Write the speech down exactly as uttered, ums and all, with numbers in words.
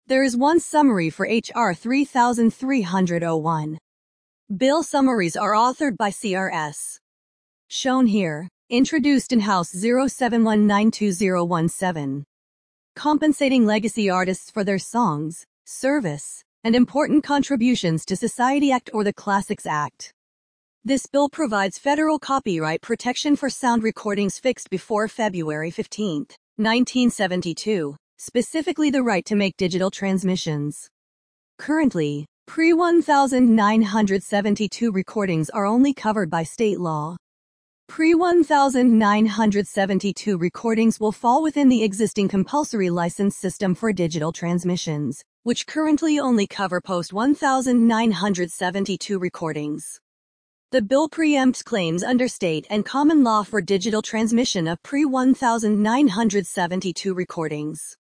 There is one summary for H R three three oh one. Bill summaries are authored by C R S. Shown here, introduced in House zero seven one nine two zero one seven. Compensating legacy artists for their songs, service, and important contributions to Society Act or the Classics Act. This bill provides federal copyright protection for sound recordings fixed before February fifteenth, nineteen seventy-two, specifically the right to make digital transmissions. Currently, pre nineteen seventy-two recordings are only covered by state law. pre nineteen seventy-two recordings will fall within the existing compulsory license system for digital transmissions, which currently only cover post nineteen seventy-two recordings. The bill preempts claims under state and common law for digital transmission of pre nineteen seventy-two recordings.